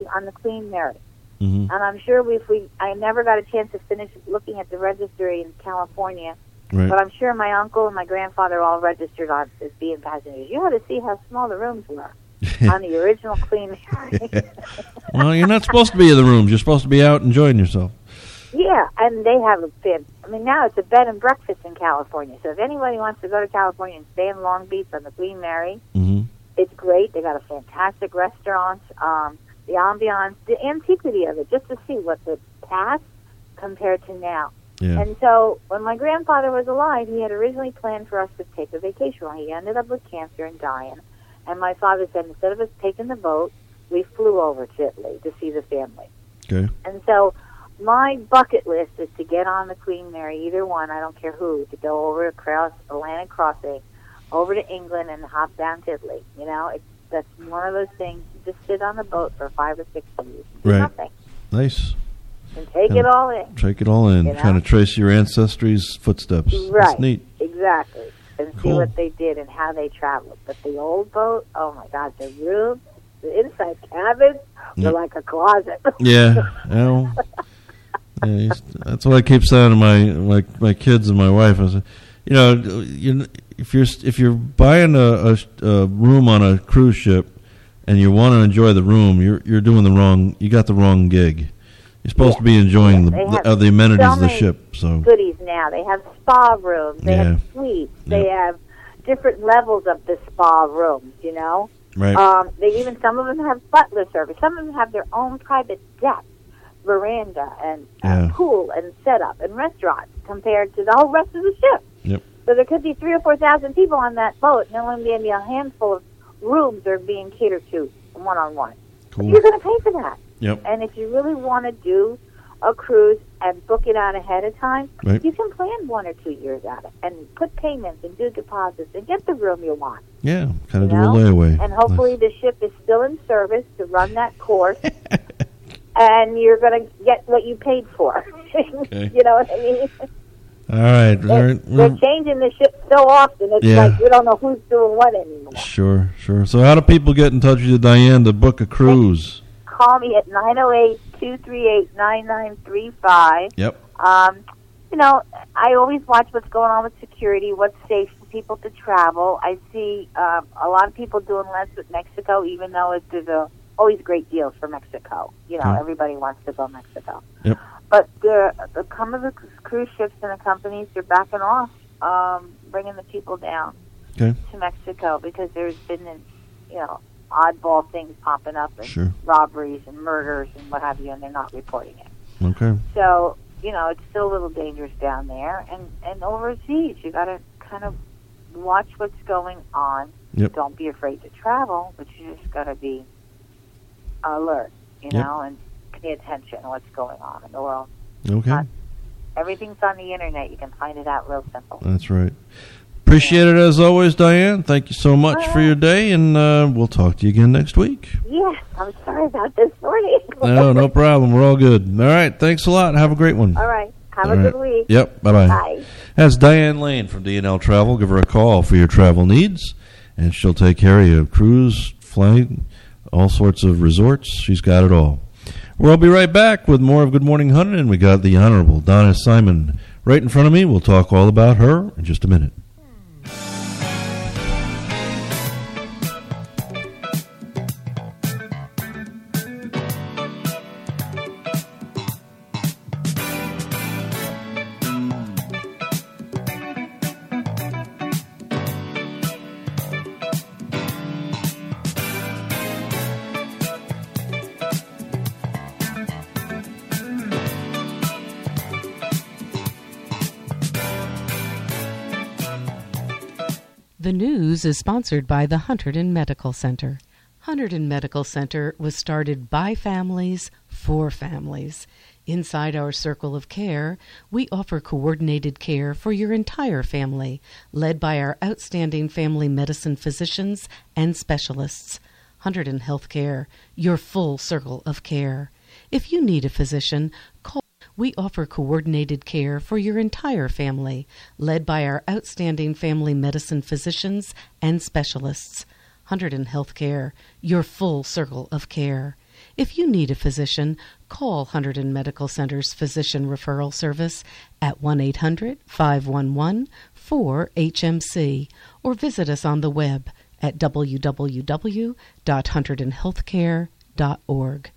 on the Queen Mary. Mm-hmm. And I'm sure I never got a chance to finish looking at the registry in California, Right. but I'm sure my uncle and my grandfather all registered on as being passengers. You had to see how small the rooms were on the original Queen Mary. Well, you're not supposed to be in the rooms. You're supposed to be out enjoying yourself. Yeah, and they have now it's a bed and breakfast in California. So if anybody wants to go to California and stay in Long Beach on the Queen Mary, Mm-hmm. it's great. They got a fantastic restaurant. The ambiance, the antiquity of it, just to see what the past compared to now. Yeah. And so when my grandfather was alive, he had originally planned for us to take a vacation. Well, he ended up with cancer and dying. And my father said instead of us taking the boat, we flew over to Italy to see the family. Okay. And so my bucket list is to get on the Queen Mary, either one, I don't care who, to go over across Atlantic Crossing, over to England and hop down to Italy. You know, that's one of those things. You just sit on the boat for 5 or 6 days and do Right. nothing. Nice. And take it all in. Take it all in. You know? Kind of trace your ancestry's footsteps. Right. That's neat. Exactly. And see Cool. what they did and how they traveled. But the old boat, oh my God, the room, the inside cabins were Yep. like a closet. Yeah. Well, that's what I keep saying to my kids and my wife. I say, if you're buying a room on a cruise ship and you want to enjoy the room, you're doing you got the wrong gig. You're supposed to be enjoying the amenities of the ship. So goodies now. They have spa rooms. They have suites. They have different levels of the spa rooms, you know. Right. Some of them have butler service. Some of them have their own private deck, veranda, and pool and setup and restaurants compared to the whole rest of the ship. Yep. So there could be 3,000 or 4,000 people on that boat, and only maybe a handful of rooms are being catered to one-on-one. Cool. You're going to pay for that. Yep. And if you really want to do a cruise and book it out ahead of time, Right. you can plan 1 or 2 years out and put payments and do deposits and get the room you want. Yeah, kind of do You a know? layaway. And hopefully the ship is still in service to run that course, and you're going to get what you paid for. Okay. You know what I mean? All right. They're changing the ship so often, it's like we don't know who's doing what anymore. Sure. So how do people get in touch with you, Diane, to book a cruise? Call me at 908-238-9935. Yep. You know, I always watch what's going on with security, what's safe for people to travel. I see a lot of people doing less with Mexico, even though there's always great deals for Mexico. You know, everybody wants to go Mexico. Yep. But some of the cruise ships and the companies are backing off, bringing the people down to Mexico because there's been, oddball things popping up and robberies and murders and what have you, and they're not reporting it. Okay. So, it's still a little dangerous down there. And overseas, you got to kind of watch what's going on. Yep. Don't be afraid to travel, but you just got to be alert, and pay attention to what's going on in the world. Okay. Everything's on the internet. You can find it out real simple. That's right. Appreciate it as always, Diane. Thank you so much for your day, and we'll talk to you again next week. Yeah, I'm sorry about this morning. No problem. We're all good. All right. Thanks a lot. Have a great one. All right. Have a good week. Yep. Bye-bye. Bye. That's Diane Lane from D&L Travel. Give her a call for your travel needs, and she'll take care of you. Cruise, flight, all sorts of resorts. She's got it all. We'll be right back with more of Good Morning Huntington. We got the Honorable Donna Simon right in front of me. We'll talk all about her in just a minute. The news is sponsored by the Hunterdon Medical Center. Hunterdon Medical Center was started by families for families. Inside our circle of care, we offer coordinated care for your entire family, led by our outstanding family medicine physicians and specialists. Hunterdon Healthcare, your full circle of care. If you need a physician, call. We offer coordinated care for your entire family, led by our outstanding family medicine physicians and specialists. Hunterdon Healthcare, your full circle of care. If you need a physician, call Hunterdon Medical Center's Physician Referral Service at 1-800-511-4HMC or visit us on the web at www.hunterdonhealthcare.org.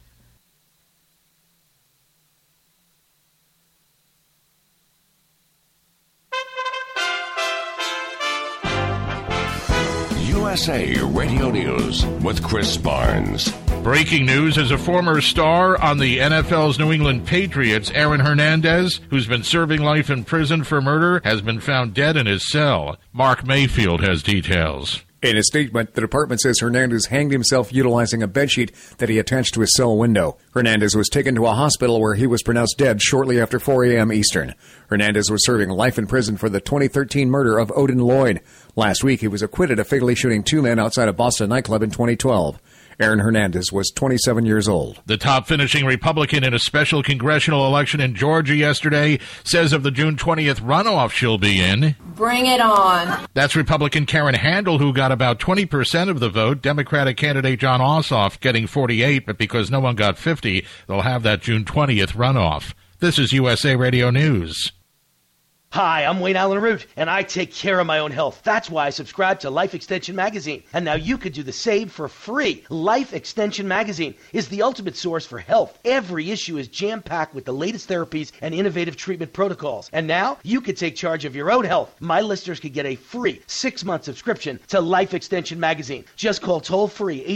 USA Radio News with Chris Barnes. Breaking news: as a former star on the NFL's New England Patriots, Aaron Hernandez, who's been serving life in prison for murder, has been found dead in his cell. Mark Mayfield has details. In a statement, the department says Hernandez hanged himself utilizing a bedsheet that he attached to his cell window. Hernandez was taken to a hospital where he was pronounced dead shortly after 4 a.m. Eastern. Hernandez was serving life in prison for the 2013 murder of Odin Lloyd. Last week, he was acquitted of fatally shooting 2 men outside a Boston nightclub in 2012. Aaron Hernandez was 27 years old. The top finishing Republican in a special congressional election in Georgia yesterday says of the June 20th runoff she'll be in. Bring it on. That's Republican Karen Handel, who got about 20% of the vote. Democratic candidate John Ossoff getting 48, but because no one got 50, they'll have that June 20th runoff. This is USA Radio News. Hi, I'm Wayne Allen Root, and I take care of my own health. That's why I subscribe to Life Extension Magazine. And now you could do the same for free. Life Extension Magazine is the ultimate source for health. Every issue is jam-packed with the latest therapies and innovative treatment protocols. And now you could take charge of your own health. My listeners could get a free 6-month subscription to Life Extension Magazine. Just call toll-free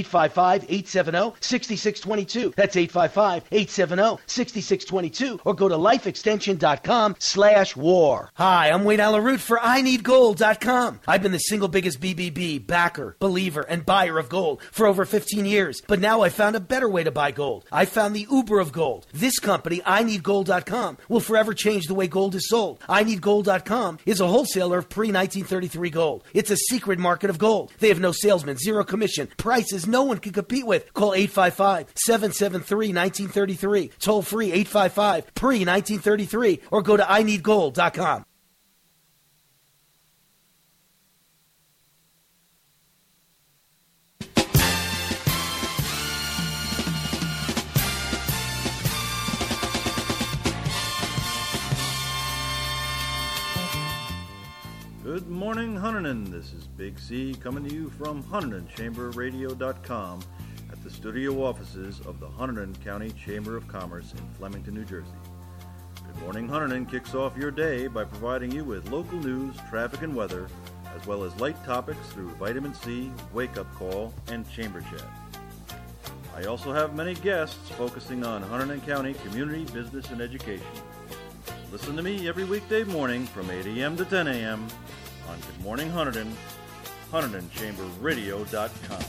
855-870-6622. That's 855-870-6622. Or go to lifeextension.com/war. Hi, I'm Wayne Allen Root for INeedGold.com. I've been the single biggest BBB, backer, believer, and buyer of gold for over 15 years. But now I found a better way to buy gold. I found the Uber of gold. This company, INeedGold.com, will forever change the way gold is sold. INeedGold.com is a wholesaler of pre-1933 gold. It's a secret market of gold. They have no salesman, zero commission, prices no one can compete with. Call 855-773-1933. Toll free 855-PRE-1933 or go to INeedGold.com. Good morning, Hunterdon. This is Big C coming to you from HunterdonChamberRadio.com at the studio offices of the Hunterdon County Chamber of Commerce in Flemington, New Jersey. Good Morning Hunterdon kicks off your day by providing you with local news, traffic, and weather, as well as light topics through Vitamin C, Wake Up Call, and Chamber Chat. I also have many guests focusing on Hunterdon County community, business, and education. Listen to me every weekday morning from 8 a.m. to 10 a.m. on Good Morning Hunterdon, HunterdonChamberRadio.com.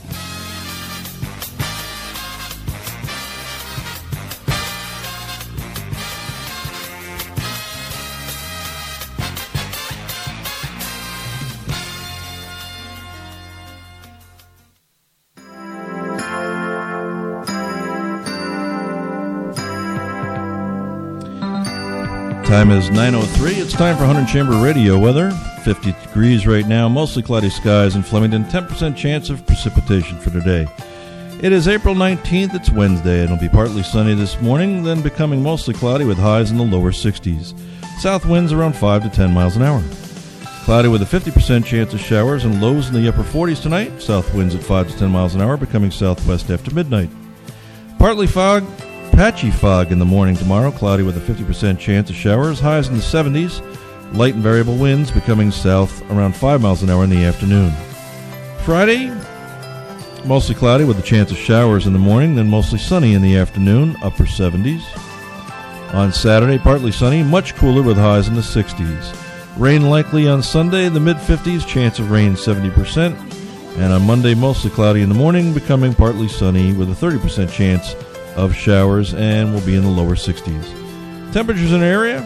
Time is 9:03. It's time for Hunterdon Chamber Radio weather. 50 degrees right now, mostly cloudy skies in Flemington, 10% chance of precipitation for today. It is April 19th. It's Wednesday. It'll be partly sunny this morning, then becoming mostly cloudy with highs in the lower 60s. South winds around 5 to 10 miles an hour. Cloudy with a 50% chance of showers and lows in the upper 40s tonight. South winds at 5 to 10 miles an hour, becoming southwest after midnight. Partly fog. Patchy fog in the morning tomorrow, cloudy with a 50% chance of showers, highs in the 70s, light and variable winds becoming south around 5 miles an hour in the afternoon. Friday, mostly cloudy with a chance of showers in the morning, then mostly sunny in the afternoon, upper 70s. On Saturday, partly sunny, much cooler with highs in the 60s. Rain likely on Sunday, the mid-50s, chance of rain 70%. And on Monday, mostly cloudy in the morning, becoming partly sunny with a 30% chance of showers, and will be in the lower 60s. Temperatures in the area,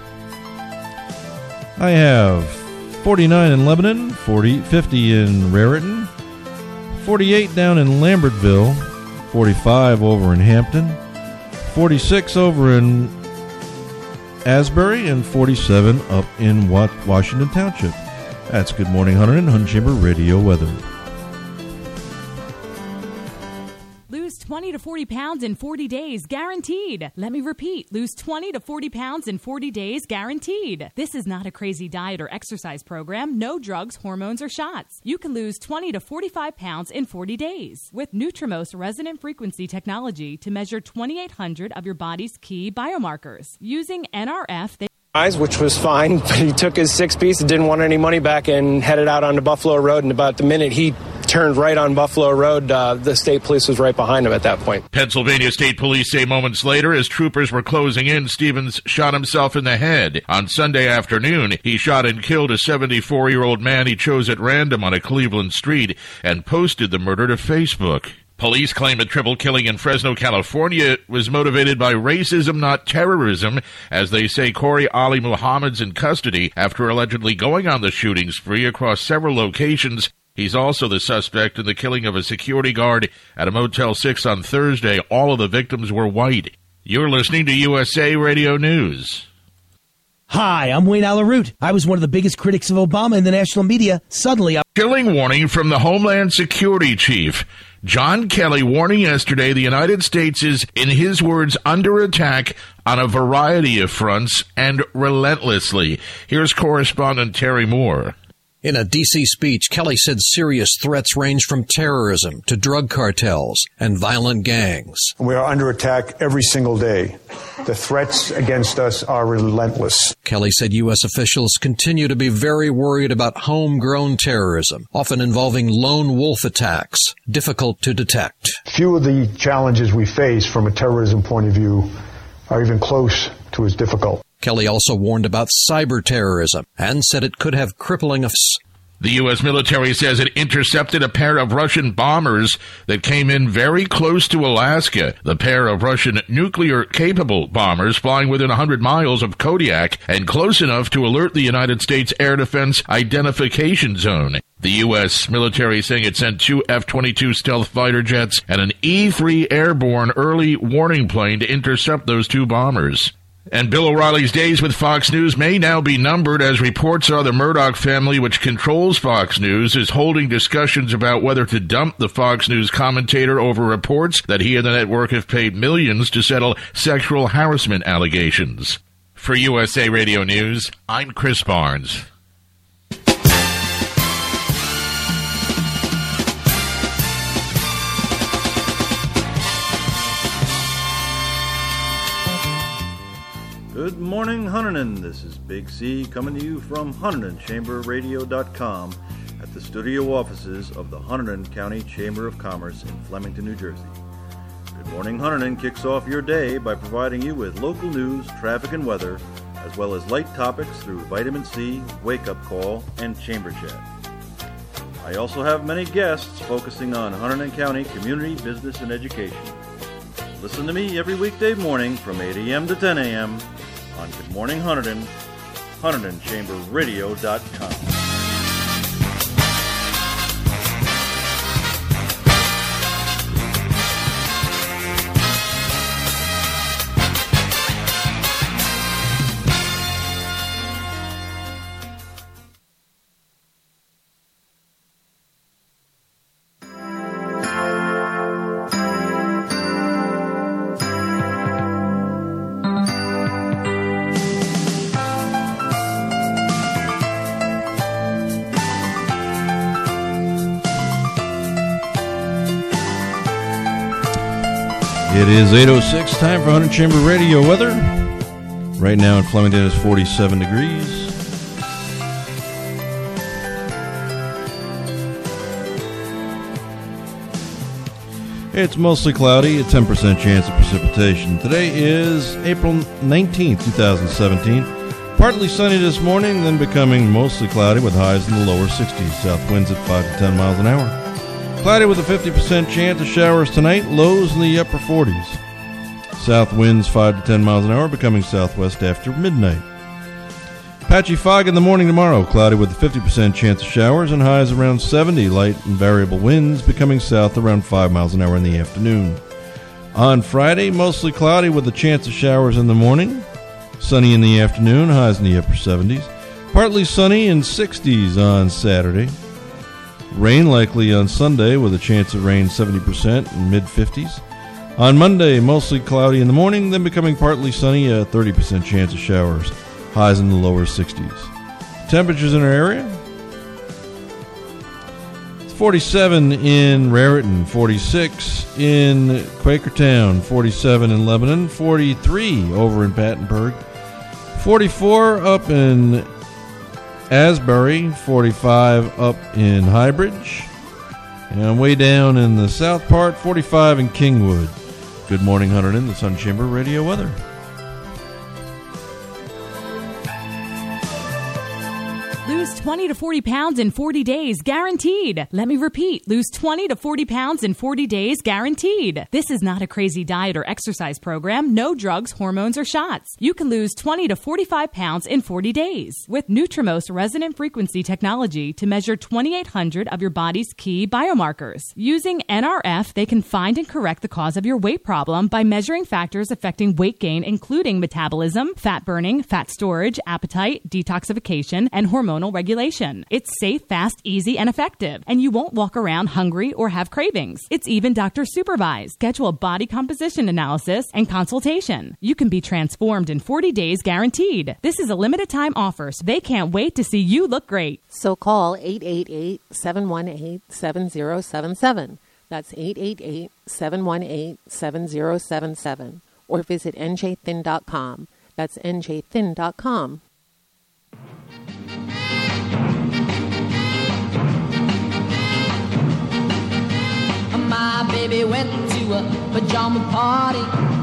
I have 49 in Lebanon, 50 in Raritan, 48 down in Lambertville, 45 over in Hampton, 46 over in Asbury, and 47 up in Washington Township. That's Good Morning Hunterdon, Hunterdon Chamber Radio weather. Lose 20 20 to 40 pounds in 40 days, guaranteed. Let me repeat, lose 20 to 40 pounds in 40 days, guaranteed. This is not a crazy diet or exercise program, no drugs, hormones, or shots. You can lose 20 to 45 pounds in 40 days with Nutrimos resonant frequency technology to measure 2,800 of your body's key biomarkers. Using NRF, which was fine, but he took his 6-piece and didn't want any money back and headed out onto Buffalo Road. And about the minute he turned right on Buffalo Road, the state police was right behind him at that point. Pennsylvania State Police say moments later, as troopers were closing in, Stevens shot himself in the head. On Sunday afternoon, he shot and killed a 74-year-old man he chose at random on a Cleveland street and posted the murder to Facebook. Police claim the triple killing in Fresno, California was motivated by racism, not terrorism, as they say Corey Ali Muhammad's in custody after allegedly going on the shooting spree across several locations. He's also the suspect in the killing of a security guard at a Motel 6 on Thursday. All of the victims were white. You're listening to USA Radio News. Hi, I'm Wayne Alaroot. I was one of the biggest critics of Obama in the national media. Suddenly, Chilling warning from the Homeland Security Chief. John Kelly warning yesterday the United States is, in his words, under attack on a variety of fronts and relentlessly. Here's correspondent Terry Moore. In a D.C. speech, Kelly said serious threats range from terrorism to drug cartels and violent gangs. We are under attack every single day. The threats against us are relentless. Kelly said U.S. officials continue to be very worried about homegrown terrorism, often involving lone wolf attacks, difficult to detect. Few of the challenges we face from a terrorism point of view are even close to as difficult. Kelly also warned about cyber terrorism and said it could have crippling effects. The U.S. military says it intercepted a pair of Russian bombers that came in very close to Alaska. The pair of Russian nuclear-capable bombers flying within 100 miles of Kodiak and close enough to alert the United States Air Defense Identification Zone. The U.S. military saying it sent 2 F-22 stealth fighter jets and an E-3 airborne early warning plane to intercept those 2 bombers. And Bill O'Reilly's days with Fox News may now be numbered, as reports are the Murdoch family, which controls Fox News, is holding discussions about whether to dump the Fox News commentator over reports that he and the network have paid millions to settle sexual harassment allegations. For USA Radio News, I'm Chris Barnes. Good morning, Huntington. This is Big C coming to you from HuntingtonChamberRadio.com at the studio offices of the Hunterdon County Chamber of Commerce in Flemington, New Jersey. Good Morning Huntington kicks off your day by providing you with local news, traffic, and weather, as well as light topics through Vitamin C, Wake Up Call, and Chamber Chat. I also have many guests focusing on Hunterdon County community, business, and education. Listen to me every weekday morning from 8 a.m. to 10 a.m. on Good Morning Hunterdon, HuntingtonChamberRadio.com. It is 8:06, time for Huntington Chamber Radio weather. Right now in Flemington it's 47 degrees. It's mostly cloudy, a 10% chance of precipitation. Today is April 19th, 2017. Partly sunny this morning, then becoming mostly cloudy with highs in the lower 60s. South winds at 5 to 10 miles an hour. Cloudy with a 50% chance of showers tonight, lows in the upper 40s. South winds 5 to 10 miles an hour, becoming southwest after midnight. Patchy fog in the morning tomorrow, cloudy with a 50% chance of showers and highs around 70. Light and variable winds becoming south around 5 miles an hour in the afternoon. On Friday, mostly cloudy with a chance of showers in the morning. Sunny in the afternoon, highs in the upper 70s. Partly sunny and 60s on Saturday. Rain likely on Sunday with a chance of rain 70% and mid-50s. On Monday, mostly cloudy in the morning, then becoming partly sunny, a 30% chance of showers. Highs in the lower 60s. Temperatures in our area: 47 in Raritan, 46 in Quakertown, 47 in Lebanon, 43 over in Battenberg, 44 up in Asbury, 45 up in Highbridge, and way down in the south part, 45 in Kingwood. Good morning, Hunterdon, the Sun Chamber Radio weather. Lose 20 to 40 pounds in 40 days, guaranteed. Let me repeat. Lose 20 to 40 pounds in 40 days, guaranteed. This is not a crazy diet or exercise program. No drugs, hormones, or shots. You can lose 20 to 45 pounds in 40 days with Nutrimost resonant frequency technology to measure 2,800 of your body's key biomarkers. Using NRF, they can find and correct the cause of your weight problem by measuring factors affecting weight gain, including metabolism, fat burning, fat storage, appetite, detoxification, and hormonal regulation. It's safe, fast, easy, and effective, and you won't walk around hungry or have cravings. It's even doctor supervised. Schedule a body composition analysis and consultation. You can be transformed in 40 days guaranteed. This is a limited time offer, so they can't wait to see you look great. So call 888-718-7077. That's 888-718-7077. Or visit njthin.com. That's njthin.com. My baby went to a pajama party.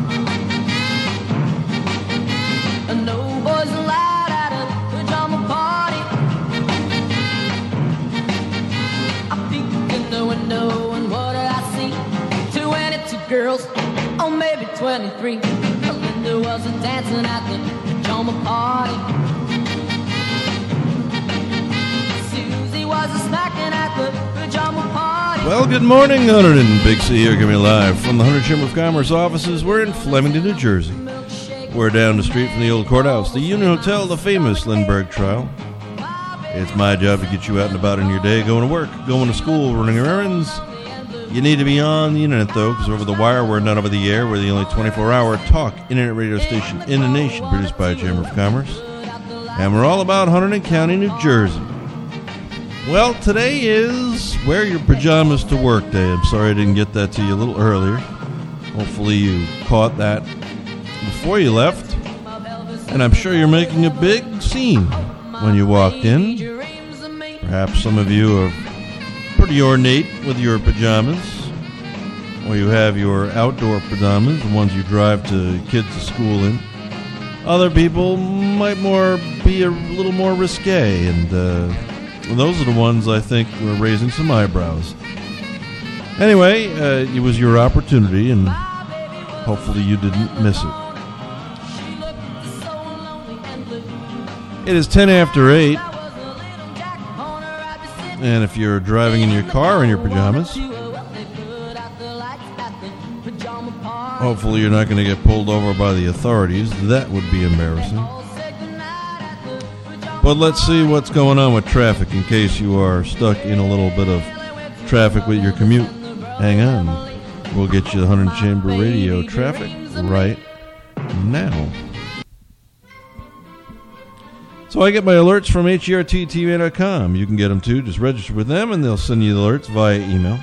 No boys allowed at a pajama party. I peeked in the window and what did I see? 22 girls, oh maybe 23. Linda was dancing at the pajama party. Susie was smacking at the pajama party. Well, good morning, Hunterdon. Big C here, coming live from the Hunterdon Chamber of Commerce offices. We're in Flemington, New Jersey. We're down the street from the old courthouse, the Union Hotel, the famous Lindbergh trial. It's my job to get you out and about in your day, going to work, going to school, running errands. You need to be on the internet, though, because over the wire, we're not over the air. We're the only 24-hour talk internet radio station in the nation, produced by Chamber of Commerce. And we're all about Hunterdon County, New Jersey. Well, today is Wear Your Pajamas to Work Day. I'm sorry I didn't get that to you a little earlier. Hopefully you caught that before you left. And I'm sure you're making a big scene when you walked in. Perhaps some of you are pretty ornate with your pajamas. Or you have your outdoor pajamas, the ones you drive to kids to school in. Other people might be a little more risque, and those are the ones I think were raising some eyebrows. Anyway, it was your opportunity, and hopefully you didn't miss it. It is 10 after 8, and if you're driving in your car in your pajamas, hopefully you're not going to get pulled over by the authorities. That would be embarrassing. But let's see what's going on with traffic in case you are stuck in a little bit of traffic with your commute. Hang on. We'll get you the Hunterdon Chamber Radio traffic right now. So I get my alerts from HERTTV.com. You can get them too. Just register with them and they'll send you the alerts via email.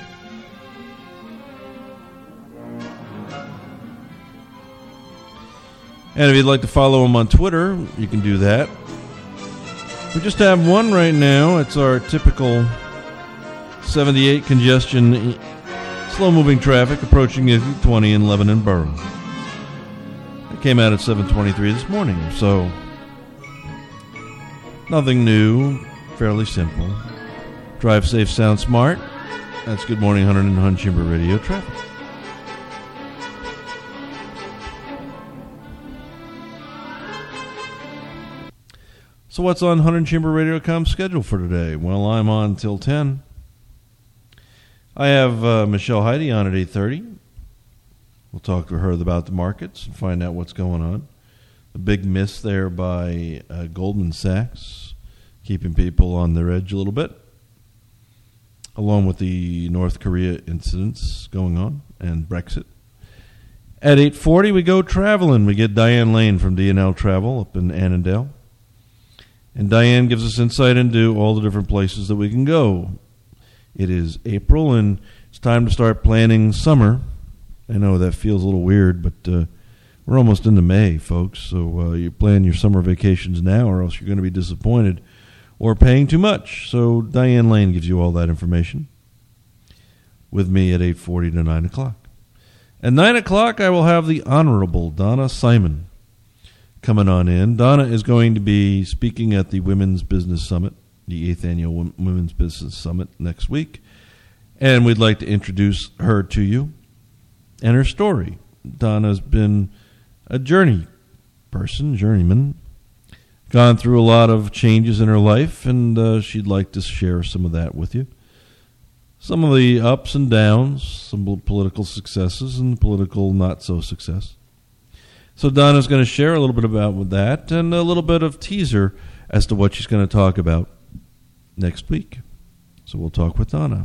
And if you'd like to follow them on Twitter, you can do that. We just have one right now. It's our typical 78 congestion, slow-moving traffic approaching exit 20 in Lebanon Borough. It came out at 7:23 this morning, so nothing new, fairly simple. Drive safe, sound smart. That's Good Morning Hunterdon and Hunt Chamber Radio traffic. So what's on Hunterdon Chamber Radio.com's schedule for today? Well, I'm on till 10. I have Michelle Heidi on at 8:30. We'll talk to her about the markets and find out what's going on. A big miss there by Goldman Sachs, keeping people on their edge a little bit, along with the North Korea incidents going on and Brexit. At 8:40, we go traveling. We get Diane Lane from D&L Travel up in Annandale. And Diane gives us insight into all the different places that we can go. It is April, and it's time to start planning summer. I know that feels a little weird, but we're almost into May, folks. So you plan your summer vacations now, or else you're going to be disappointed or paying too much. So Diane Lane gives you all that information with me at 8:40 to 9 o'clock. At 9 o'clock, I will have the Honorable Donna Simon coming on in. Donna is going to be speaking at the Women's Business Summit, the 8th Annual Women's Business Summit next week. And we'd like to introduce her to you and her story. Donna's been a journeyman, gone through a lot of changes in her life, and she'd like to share some of that with you. Some of the ups and downs, some political successes and political not-so-success. So Donna's going to share a little bit about that and a little bit of teaser as to what she's going to talk about next week. So we'll talk with Donna.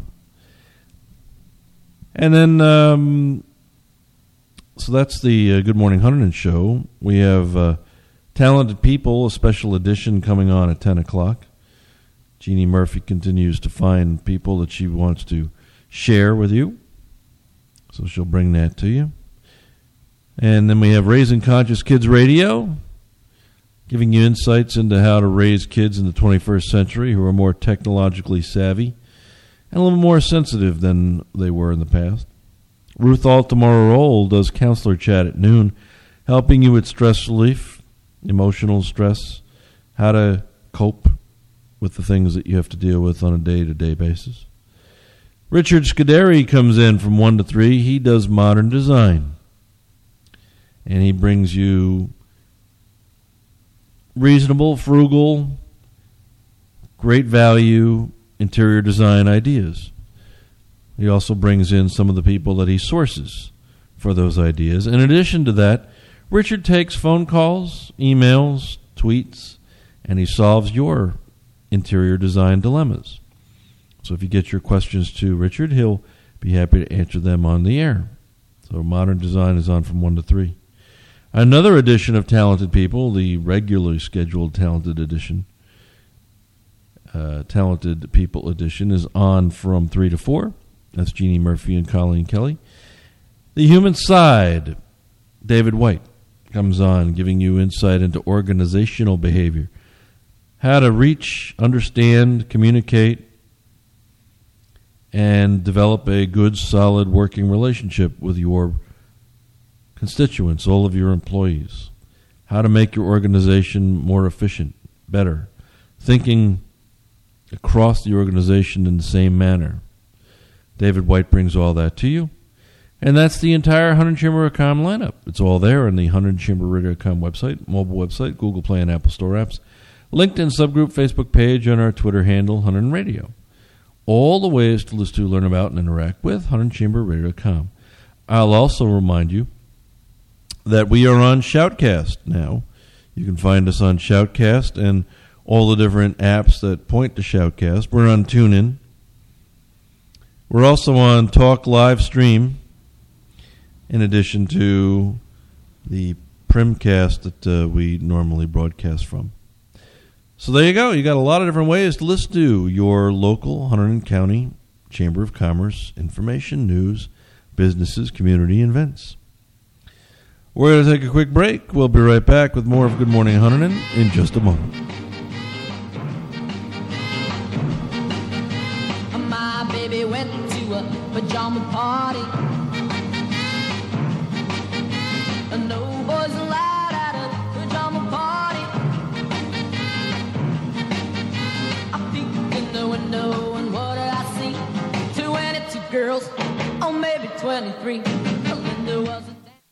And then, so that's the Good Morning Huntington show. We have Talented People, a special edition coming on at 10 o'clock. Jeannie Murphy continues to find people that she wants to share with you. So she'll bring that to you. And then we have Raising Conscious Kids Radio, giving you insights into how to raise kids in the 21st century who are more technologically savvy and a little more sensitive than they were in the past. Ruth Altamora-Roll does Counselor Chat at noon, helping you with stress relief, emotional stress, how to cope with the things that you have to deal with on a day-to-day basis. Richard Scuderi comes in from 1 to 3. He does modern design. And he brings you reasonable, frugal, great value interior design ideas. He also brings in some of the people that he sources for those ideas. In addition to that, Richard takes phone calls, emails, tweets, and he solves your interior design dilemmas. So if you get your questions to Richard, he'll be happy to answer them on the air. So Modern Design is on from 1 to 3. Another edition of Talented People, the regularly scheduled Talented People edition, is on from 3 to 4. That's Jeannie Murphy and Colleen Kelly. The Human Side, David White comes on, giving you insight into organizational behavior. How to reach, understand, communicate, and develop a good, solid working relationship with your constituents, all of your employees. How to make your organization more efficient, better. Thinking across the organization in the same manner. David White brings all that to you. And that's the entire HuntingtonChamber.com lineup. It's all there on the HuntingtonChamber.com website, mobile website, Google Play and Apple Store apps, LinkedIn subgroup, Facebook page, and our Twitter handle, Huntington Radio. All the ways to listen to, learn about, and interact with HuntingtonChamberRadio.com. I'll also remind you that we are on Shoutcast now. You can find us on Shoutcast and all the different apps that point to Shoutcast. We're on TuneIn. We're also on Talk Live Stream, in addition to the Primcast that we normally broadcast from. So there you go. You got a lot of different ways to listen to your local Hunterdon County Chamber of Commerce information, news, businesses, community events. We're going to take a quick break. We'll be right back with more of Good Morning Hunterdon in just a moment. My baby went to a pajama party. No boys allowed at a pajama party. I peeked in the window and what did I see? 22 girls, oh maybe 23. Linda wasn't.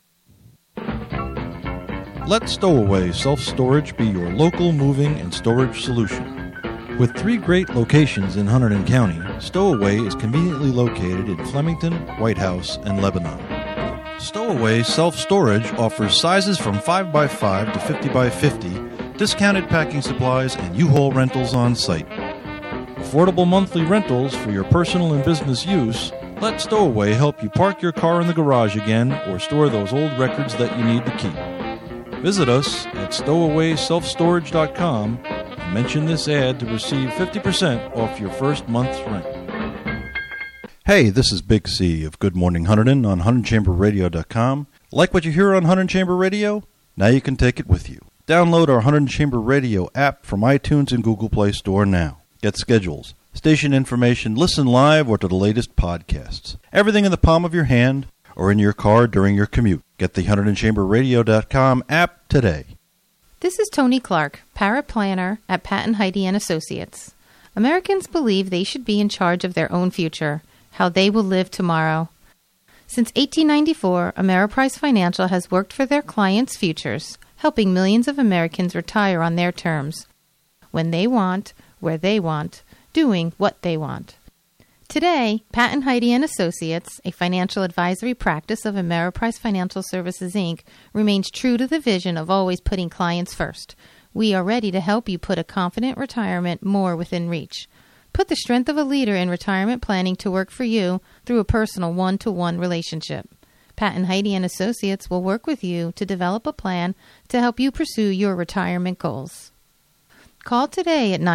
Let Stowaway Self-Storage be your local moving and storage solution. With 3 great locations in Hunterdon County, Stowaway is conveniently located in Flemington, White House, and Lebanon. Stowaway Self-Storage offers sizes from 5x5 to 50x50, discounted packing supplies, and U-Haul rentals on site. Affordable monthly rentals for your personal and business use, Let Stowaway help you park your car in the garage again or store those old records that you need to keep. Visit us at stowawayselfstorage.com and mention this ad to receive 50% off your first month's rent. Hey, this is Big C of Good Morning Hunterdon on HunterdonChamberRadio.com. Like what you hear on Hunterdon Chamber Radio? Now you can take it with you. Download our Hunterdon Chamber Radio app from iTunes and Google Play Store now. Get schedules, station information, listen live, or to the latest podcasts. Everything in the palm of your hand or in your car during your commute. Get the HunterdonChamberRadio.com app today. This is Tony Clark, paraplanner at Patton Heidi & Associates. Americans believe they should be in charge of their own future, how they will live tomorrow. Since 1894, Ameriprise Financial has worked for their clients' futures, helping millions of Americans retire on their terms, when they want, where they want, doing what they want. Today, Patton Heidi & Associates, a financial advisory practice of Ameriprise Financial Services, Inc., remains true to the vision of always putting clients first. We are ready to help you put a confident retirement more within reach. Put the strength of a leader in retirement planning to work for you through a personal one-to-one relationship. Patton Heidi & Associates will work with you to develop a plan to help you pursue your retirement goals. Call today at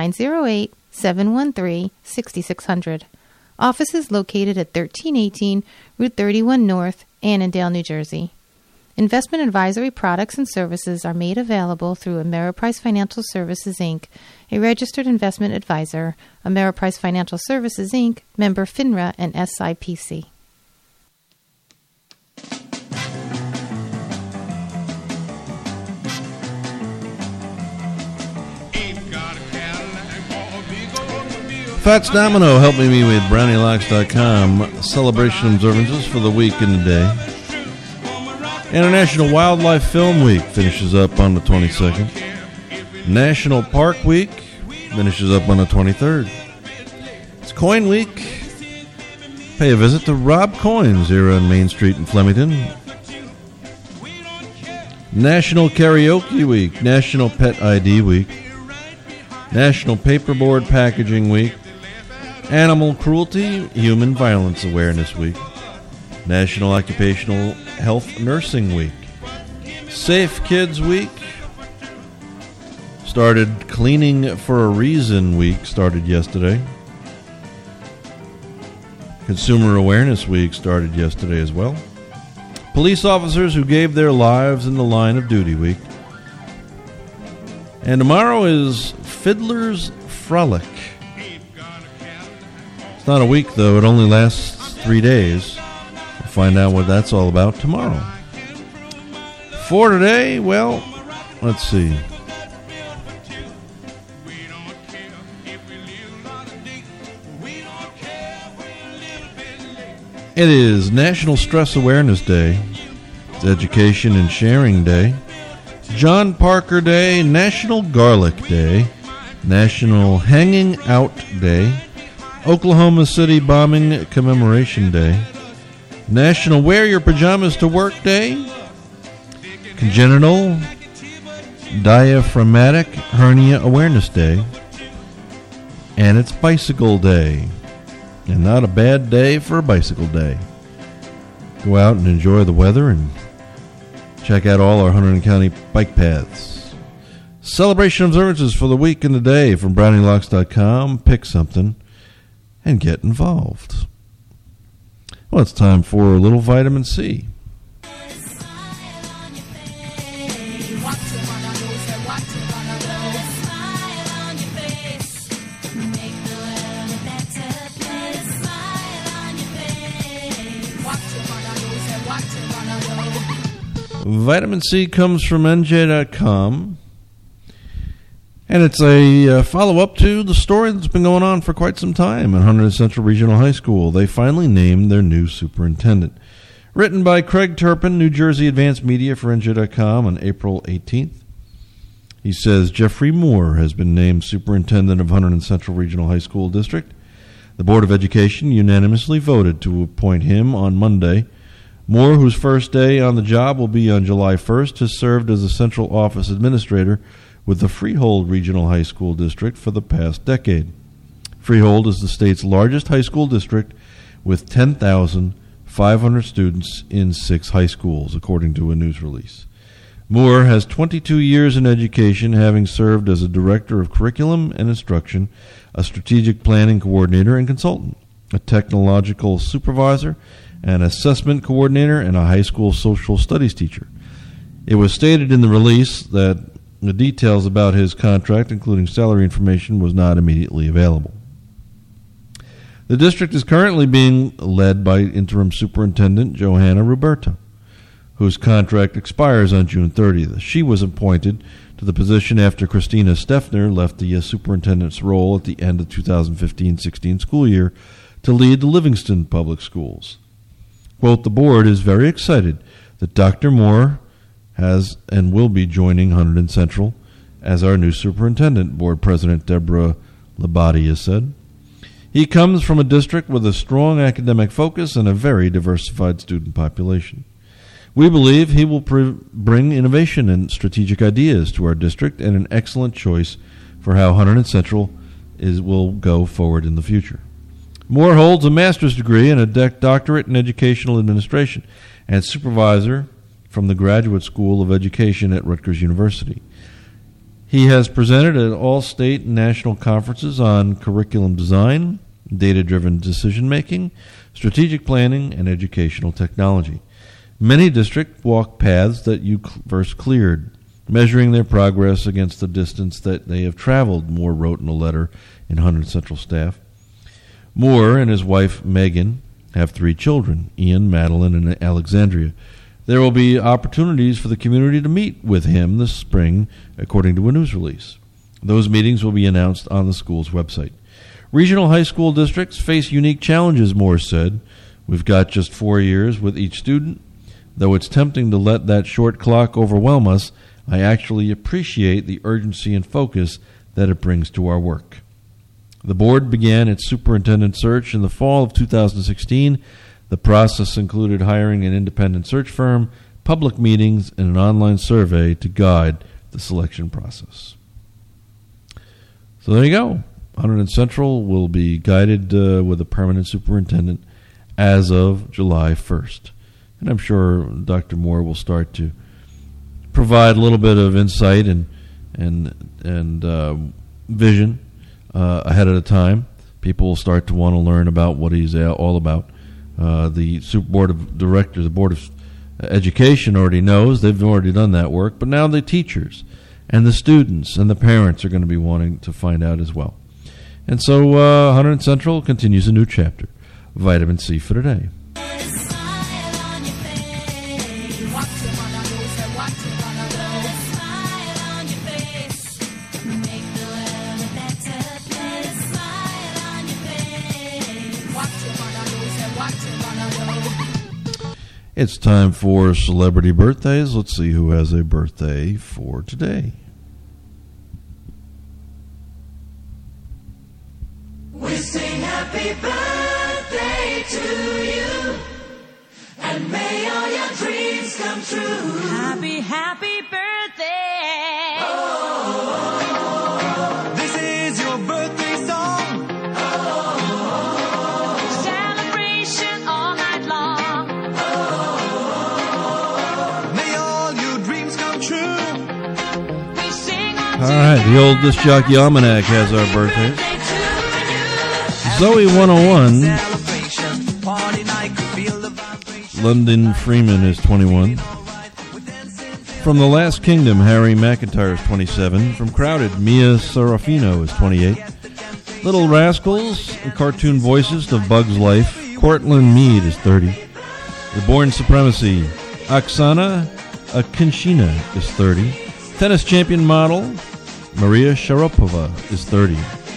908-713-6600. Office is located at 1318 Route 31 North, Annandale, New Jersey. Investment advisory products and services are made available through Ameriprise Financial Services, Inc., a registered investment advisor. Ameriprise Financial Services, Inc., member FINRA and SIPC. Fats Domino helping me with BrownieLocks.com. Celebration observances for the week and the day. International Wildlife Film Week finishes up on the 22nd. National Park Week finishes up on the 23rd. It's Coin Week. Pay a visit to Rob Coins here on Main Street in Flemington. National Karaoke Week. National Pet ID Week. National Paperboard Packaging Week. Animal Cruelty, Human Violence Awareness Week. National Occupational Health Nursing Week. Safe Kids Week. Started Cleaning for a Reason Week, started yesterday. Consumer Awareness Week started yesterday as well. Police officers who gave their lives in the line of duty week. And tomorrow is Fiddler's Frolic. It's not a week, though. It only lasts 3 days. We'll find out what that's all about tomorrow. For today, well, let's see. It is National Stress Awareness Day. It's Education and Sharing Day. John Parker Day, National Garlic Day, National Hanging Out Day, Oklahoma City Bombing Commemoration Day, National Wear Your Pajamas to Work Day, Congenital Diaphragmatic Hernia Awareness Day, and it's Bicycle Day. And not a bad day for a bicycle day. Go out and enjoy the weather and check out all our Hunterdon County bike paths. Celebration observances for the week and the day from BrownieLocks.com. Pick something and get involved. Well, it's time for a little vitamin C. Vitamin C comes from NJ.com, and it's a follow-up to the story that's been going on for quite some time at Hunterdon Central Regional High School. They finally named their new superintendent. Written by Craig Turpin, New Jersey Advanced Media for NJ.com on April 18th. He says Jeffrey Moore has been named superintendent of Hunterdon Central Regional High School District. The Board of Education unanimously voted to appoint him on Monday. Moore, whose first day on the job will be on July 1st, has served as a central office administrator with the Freehold Regional High School District for the past decade. Freehold is the state's largest high school district with 10,500 students in 6 high schools, according to a news release. Moore has 22 years in education, having served as a director of curriculum and instruction, a strategic planning coordinator and consultant, a technological supervisor, an assessment coordinator, and a high school social studies teacher. It was stated in the release that the details about his contract, including salary information, was not immediately available. The district is currently being led by interim superintendent Johanna Roberta, whose contract expires on June 30th. She was appointed to the position after Christina Steffner left the superintendent's role at the end of the 2015-16 school year to lead the Livingston Public Schools. Quote, the board is very excited that Dr. Moore has and will be joining Hunterdon Central as our new superintendent, board president Deborah Labate has said. He comes from a district with a strong academic focus and a very diversified student population. We believe he will bring innovation and strategic ideas to our district and an excellent choice for how Hunterdon Central will go forward in the future. Moore holds a master's degree and a doctorate in educational administration and supervisor from the Graduate School of Education at Rutgers University. He has presented at all state and national conferences on curriculum design, data-driven decision-making, strategic planning, and educational technology. Many districts walk paths that you first cleared, measuring their progress against the distance that they have traveled, Moore wrote in a letter in Hunterdon Central staff. Moore and his wife, Megan, have 3 children, Ian, Madeline, and Alexandria. There will be opportunities for the community to meet with him this spring, according to a news release. Those meetings will be announced on the school's website. Regional high school districts face unique challenges, Moore said. We've got just 4 years with each student. Though it's tempting to let that short clock overwhelm us, I actually appreciate the urgency and focus that it brings to our work. The board began its superintendent search in the fall of 2016. The process included hiring an independent search firm, public meetings, and an online survey to guide the selection process. So there you go. Hunterdon Central will be guided with a permanent superintendent as of July 1st. And I'm sure Dr. Moore will start to provide a little bit of insight and vision ahead of the time. People will start to want to learn about what he's all about. The Super Board of Directors, the Board of Education already knows. They've already done that work. But now the teachers and the students and the parents are going to be wanting to find out as well. And so Hunterdon Central continues a new chapter. Vitamin C for today. It's time for celebrity birthdays. Let's see who has a birthday for today. We sing happy birthday to you, and may all your dreams come true. Happy, happy birthday. Oh, this is your birthday song. Oh, celebration all night long. Oh, may all your dreams come true. We sing on. All right, the old Disc Jockey Almanac has our birthdays. Zoe 101, London Freeman is 21. From The Last Kingdom, Harry McIntyre is 27. From Crowded, Mia Serafino is 28. Little Rascals, the cartoon voices of Bug's Life, Cortland Mead is 30. The Born Supremacy, Oksana Akinshina is 30. Tennis champion model, Maria Sharapova is 30.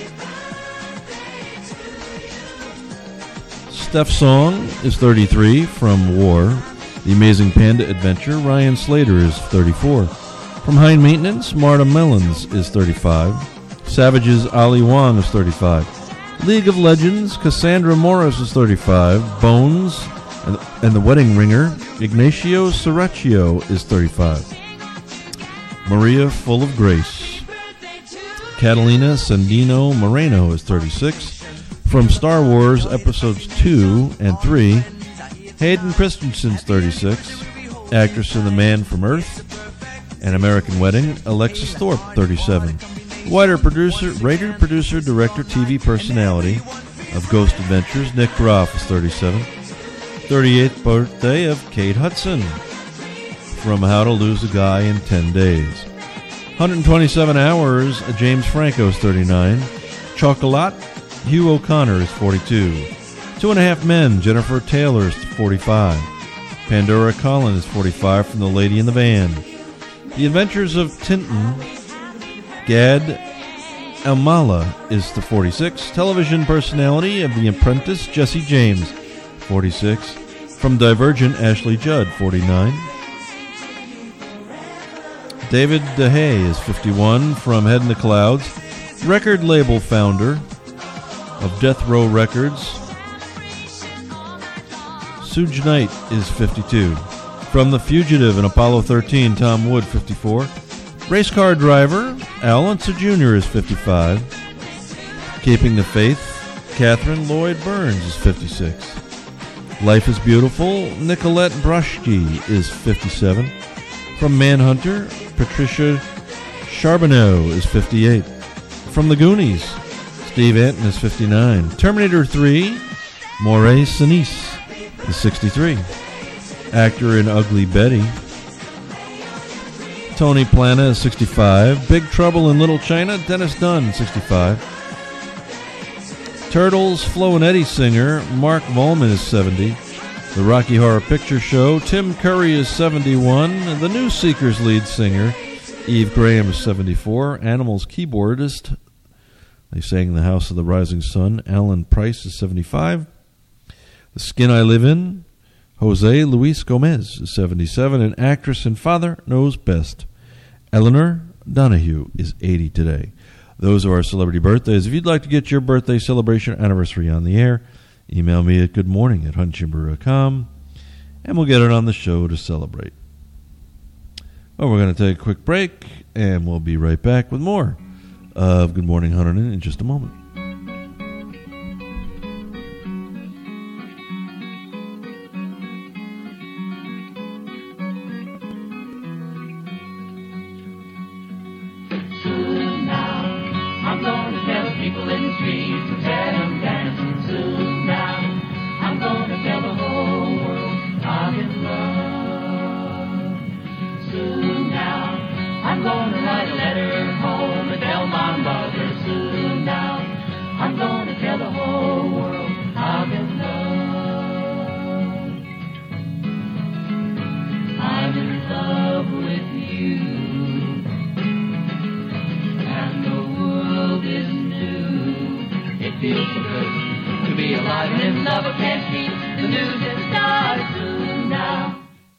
Steph Song is 33 from War. The Amazing Panda Adventure, Ryan Slater is 34. From Hind Maintenance, Marta Mellons is 35. Savages, Ali Wong is 35. League of Legends, Cassandra Morris is 35. Bones and the Wedding Ringer, Ignacio Serraccio is 35. Maria Full of Grace, Catalina Sandino Moreno is 36. From Star Wars Episodes 2 and 3, Hayden Christensen's 36. Actress in The Man from Earth, An American Wedding, Alexis Thorpe, 37. Writer, producer, director, TV personality of Ghost Adventures, Nick Groff is 37. 38th birthday of Kate Hudson from How to Lose a Guy in 10 Days. 127 hours, James Franco is 39. Chocolat, Hugh O'Connor is 42. 2.5 Men, Jennifer Taylor is 45. Pandora Collin is 45 from The Lady in the Van. The Adventures of Tintin, Gad Elmaleh is the 46. Television personality of The Apprentice, Jesse James, 46. From Divergent, Ashley Judd, 49. David DeHay is 51 from Head in the Clouds. Record label founder of Death Row Records, Suge Knight is 52. From The Fugitive and Apollo 13, Tom Wood, 54. Race car driver, Al Unser Jr. is 55. Keeping the Faith, Catherine Lloyd Burns is 56. Life is Beautiful, Nicolette Broschke is 57. From Manhunter, Patricia Charbonneau is 58. From The Goonies, Steve Anton is 59. Terminator 3, Moray Sinise is 63. Actor in Ugly Betty, Tony Plana is 65. Big Trouble in Little China, Dennis Dunn, 65. Turtles, Flo and Eddie singer, Mark Volman is 70. The Rocky Horror Picture Show, Tim Curry is 71. The New Seekers lead singer, Eve Graham is 74. Animals keyboardist, they sang The House of the Rising Sun, Alan Price is 75. The Skin I Live In, Jose Luis Gomez is 77. And actress and father knows best, Eleanor Donahue is 80 today. Those are our celebrity birthdays. If you'd like to get your birthday celebration anniversary on the air, email me at goodmorning@huntchamber.com, and we'll get it on the show to celebrate. Well, we're going to take a quick break, and we'll be right back with more of Good Morning Hunterdon in just a moment. Soon now, I'm gonna tell the people in the streets to tell them dancing. Soon now, I'm gonna tell the whole world I'm in love. Soon now, I'm gonna write a letter home and tell my mother. Soon now, I'm gonna tell the whole world I'm in love. I'm in love with you. Is new. It feels so good to be alive and in love. I can't keep the news that started soon now.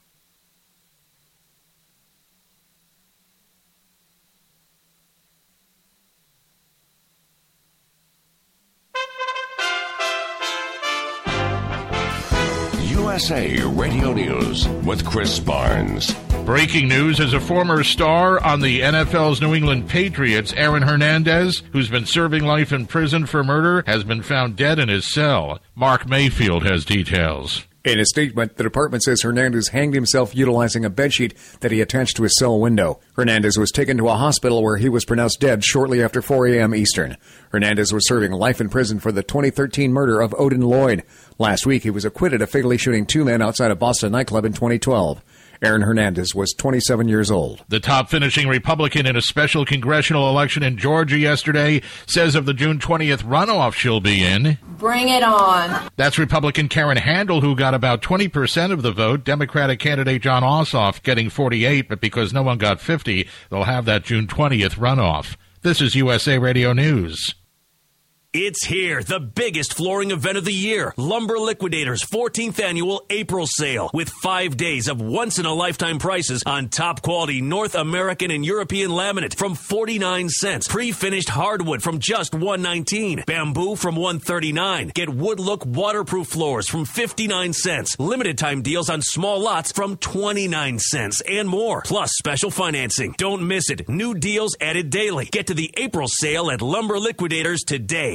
USA Radio News with Chris Barnes. Breaking news, as a former star on the NFL's New England Patriots, Aaron Hernandez, who's been serving life in prison for murder, has been found dead in his cell. Mark Mayfield has details. In a statement, the department says Hernandez hanged himself utilizing a bedsheet that he attached to his cell window. Hernandez was taken to a hospital where he was pronounced dead shortly after 4 a.m. Eastern. Hernandez was serving life in prison for the 2013 murder of Odin Lloyd. Last week, he was acquitted of fatally shooting 2 men outside a Boston nightclub in 2012. Aaron Hernandez was 27 years old. The top finishing Republican in a special congressional election in Georgia yesterday says of the June 20th runoff she'll be in. Bring it on. That's Republican Karen Handel, who got about 20% of the vote. Democratic candidate John Ossoff getting 48, but because no one got 50, they'll have that June 20th runoff. This is USA Radio News. It's here, the biggest flooring event of the year. Lumber Liquidators' 14th annual April sale with 5 days of once-in-a-lifetime prices on top-quality North American and European laminate from 49 cents. Pre-finished hardwood from just $1.19. Bamboo from $1.39. Get wood-look waterproof floors from 59 cents. Limited-time deals on small lots from 29 cents and more. Plus special financing. Don't miss it. New deals added daily. Get to the April sale at Lumber Liquidators today.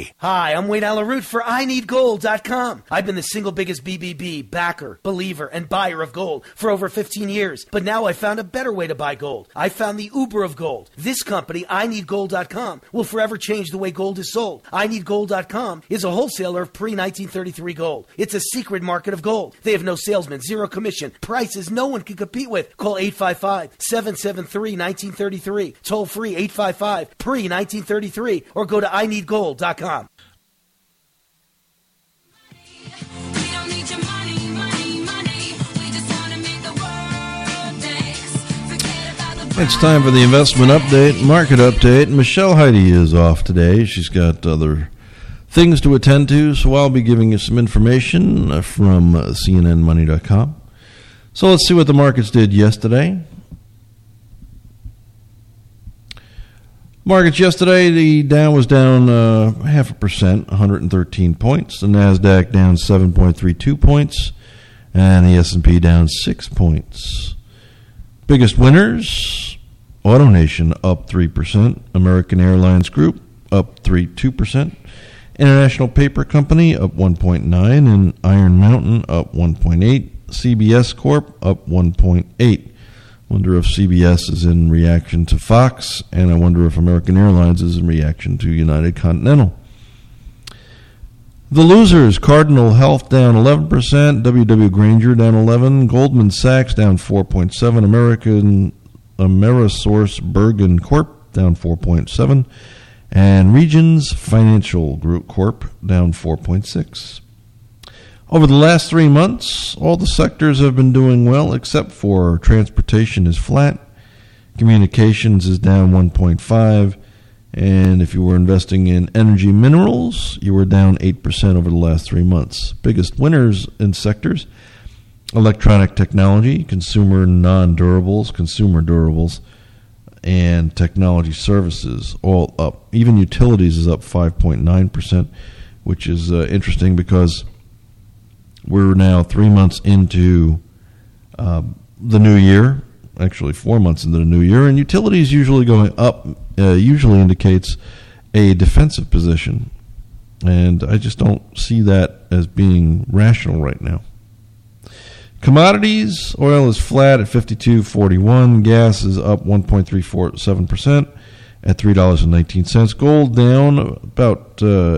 Jersey. Hi, I'm Wade Alaroot for INeedGold.com. I've been the single biggest BBB, backer, believer, and buyer of gold for over 15 years. But now I found a better way to buy gold. I found the Uber of gold. This company, INeedGold.com, will forever change the way gold is sold. INeedGold.com is a wholesaler of pre-1933 gold. It's a secret market of gold. They have no salesmen, zero commission, prices no one can compete with. Call 855-773-1933. Toll free 855-PRE-1933 or go to INeedGold.com. It's time for the investment update, market update. Michelle Heide is off today. She's got other things to attend to, so I'll be giving you some information from CNNMoney.com. So let's see what the markets did yesterday. Markets yesterday, the Dow was down 0.5%, 113 points. The NASDAQ down 7.32 points, and the S&P down 6 points. Biggest winners, AutoNation up 3%, American Airlines Group up 2%, International Paper Company up 1.9%, and Iron Mountain up 1.8%, CBS Corp up 1.8%. Wonder if CBS is in reaction to Fox, and I wonder if American Airlines is in reaction to United Continental. The losers, Cardinal Health down 11%, W.W. Grainger down 11%, Goldman Sachs down 4.7%, Amerisource Bergen Corp down 4.7%, and Regions Financial Group Corp down 4.6%. Over the last 3 months, all the sectors have been doing well, except for transportation is flat, communications is down 1.5%, and if you were investing in energy minerals, you were down 8% over the last 3 months. Biggest winners in sectors, electronic technology, consumer non-durables, consumer durables, and technology services all up. Even utilities is up 5.9%, which is interesting because we're now 3 months into the new year, actually 4 months into the new year, and utilities usually going up usually indicates a defensive position. And I just don't see that as being rational right now. Commodities, oil is flat at $52.41. Gas is up 1.347% at $3.19. Gold down about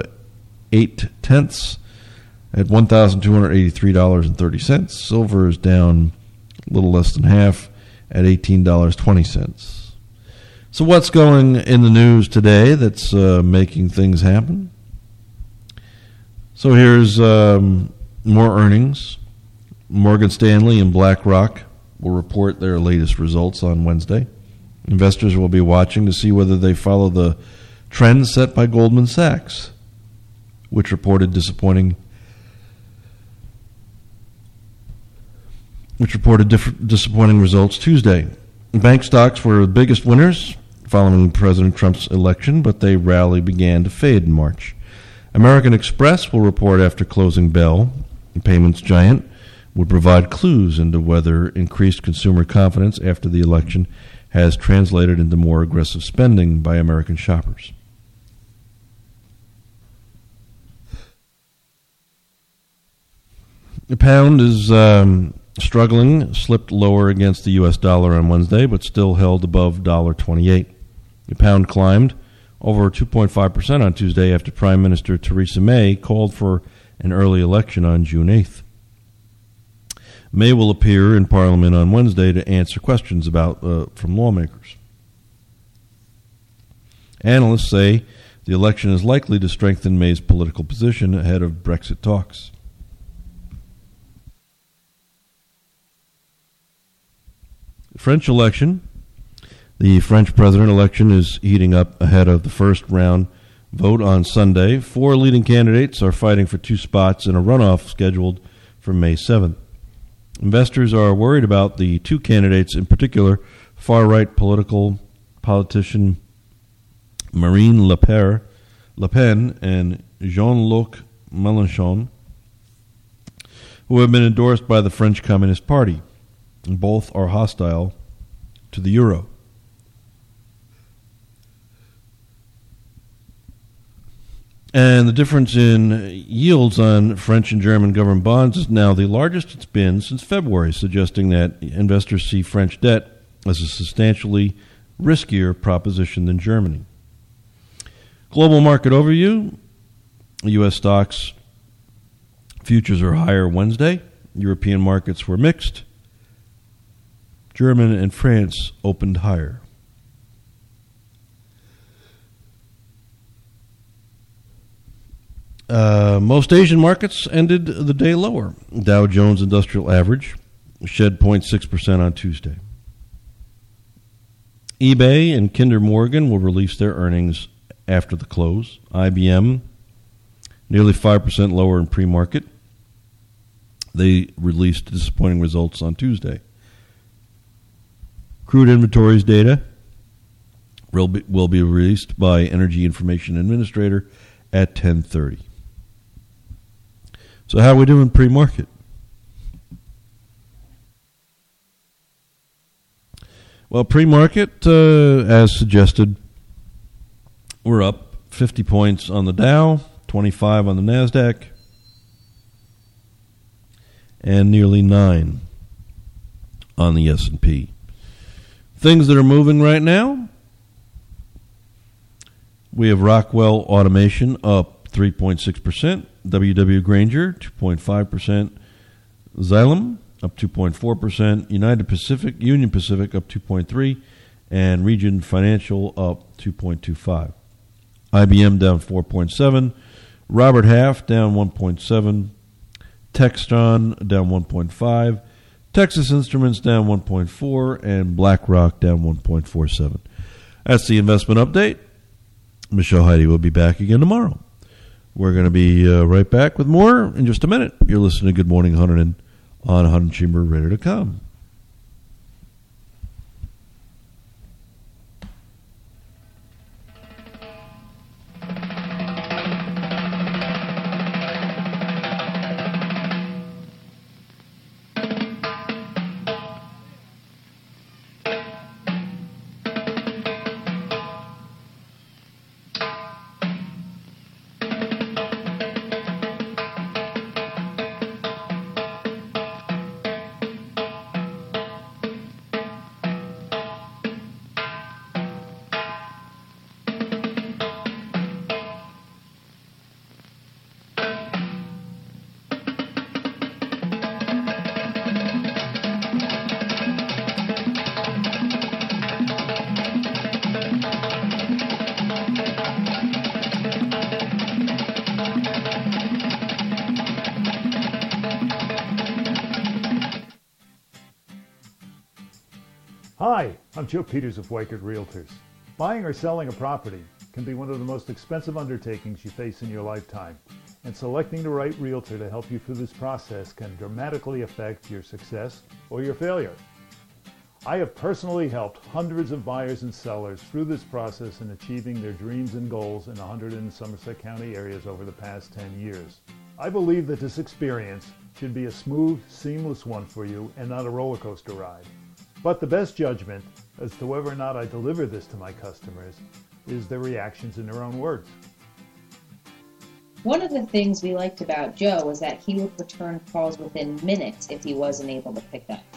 0.8 at $1,283.30. Silver is down a little less than half at $18.20. So what's going in the news today that's making things happen? So here's more earnings. Morgan Stanley and BlackRock will report their latest results on Wednesday. Investors will be watching to see whether they follow the trends set by Goldman Sachs, which reported disappointing results Tuesday. Bank stocks were the biggest winners following President Trump's election, but they rally began to fade in March. American Express will report after closing bell. The payments giant would provide clues into whether increased consumer confidence after the election has translated into more aggressive spending by American shoppers. The pound is struggling, slipped lower against the U.S. dollar on Wednesday, but still held above $1.28. The pound climbed over 2.5% on Tuesday after Prime Minister Theresa May called for an early election on June 8th. May will appear in Parliament on Wednesday to answer questions from lawmakers. Analysts say the election is likely to strengthen May's political position ahead of Brexit talks. French election. The French president election is heating up ahead of the first round vote on Sunday. 4 leading candidates are fighting for 2 spots in a runoff scheduled for May 7th. Investors are worried about the 2 candidates, in particular, far-right politician Marine Le Pen and Jean-Luc Mélenchon, who have been endorsed by the French Communist Party. Both are hostile to the euro. And the difference in yields on French and German government bonds is now the largest it's been since February, suggesting that investors see French debt as a substantially riskier proposition than Germany. Global market overview. U.S. stocks futures are higher Wednesday. European markets were mixed. Germany and France opened higher. Most Asian markets ended the day lower. Dow Jones Industrial Average shed 0.6% on Tuesday. eBay and Kinder Morgan will release their earnings after the close. IBM, nearly 5% lower in pre-market. They released disappointing results on Tuesday. Crude inventories data will be released by Energy Information Administrator at 10:30. So how are we doing pre-market? Well, pre-market, as suggested, we're up 50 points on the Dow, 25 on the NASDAQ, and nearly 9 on the S&P. Things that are moving right now, we have Rockwell Automation up 3.6%, W.W. Grainger 2.5%, Xylem up 2.4%, Union Pacific up 2.3%, and Region Financial up 2.25%. IBM down 4.7%, Robert Half down 1.7%, Textron down 1.5%, Texas Instruments down 1.4%, and BlackRock down 1.47%. That's the investment update. Michelle Heide will be back again tomorrow. We're going to be right back with more in just a minute. You're listening to Good Morning Hunterdon on HunterdonChamberRadio.com. Hi, I'm Joe Peters of Weichert Realtors. Buying or selling a property can be one of the most expensive undertakings you face in your lifetime, and selecting the right realtor to help you through this process can dramatically affect your success or your failure. I have personally helped hundreds of buyers and sellers through this process in achieving their dreams and goals in the Hunterdon and Somerset County areas over the past 10 years. I believe that this experience should be a smooth, seamless one for you and not a roller coaster ride. But the best judgment as to whether or not I deliver this to my customers is their reactions in their own words. One of the things we liked about Joe was that he would return calls within minutes if he wasn't able to pick up.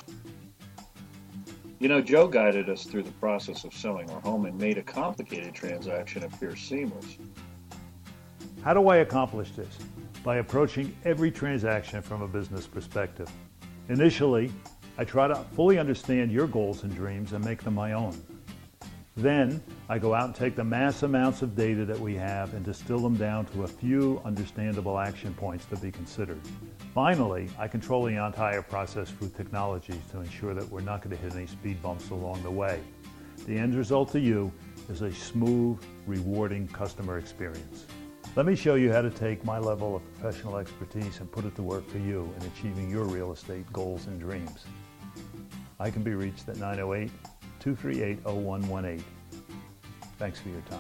You know, Joe guided us through the process of selling our home and made a complicated transaction appear seamless. How do I accomplish this? By approaching every transaction from a business perspective. Initially, I try to fully understand your goals and dreams and make them my own. Then, I go out and take the mass amounts of data that we have and distill them down to a few understandable action points to be considered. Finally, I control the entire process through technology to ensure that we're not going to hit any speed bumps along the way. The end result to you is a smooth, rewarding customer experience. Let me show you how to take my level of professional expertise and put it to work for you in achieving your real estate goals and dreams. I can be reached at 908-238-0118. Thanks for your time.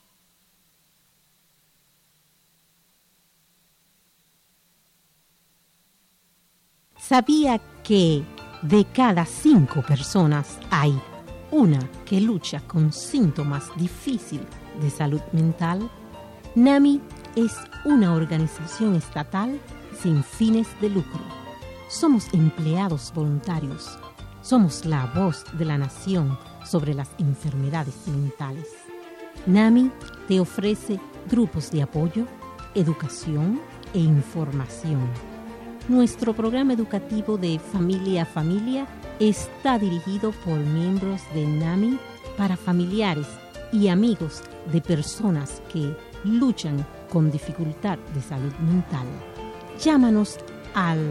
¿Sabía que de cada 5 personas hay una que lucha con síntomas difíciles de salud mental? NAMI es una organización estatal sin fines de lucro. Somos empleados voluntarios. Somos la voz de la nación sobre las enfermedades mentales. NAMI te ofrece grupos de apoyo, educación e información. Nuestro programa educativo de Familia a Familia está dirigido por miembros de NAMI para familiares y amigos de personas que luchan con dificultad de salud mental. Llámanos al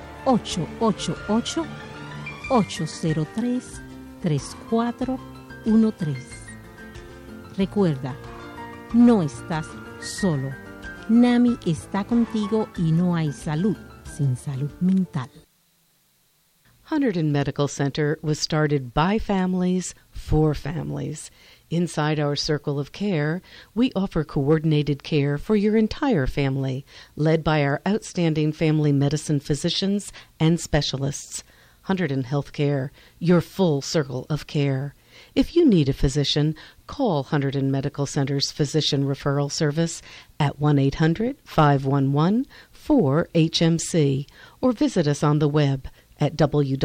888-803-3413. Recuerda, no estás solo. NAMI está contigo y no hay salud sin salud mental. Hunterdon Medical Center was started by families for families. Inside our circle of care, we offer coordinated care for your entire family, led by our outstanding family medicine physicians and specialists. Hunterdon Healthcare, your full circle of care. If you need a physician, call Hunterdon Medical Center's Physician Referral Service at 1-800-511-4HMC or visit us on the web at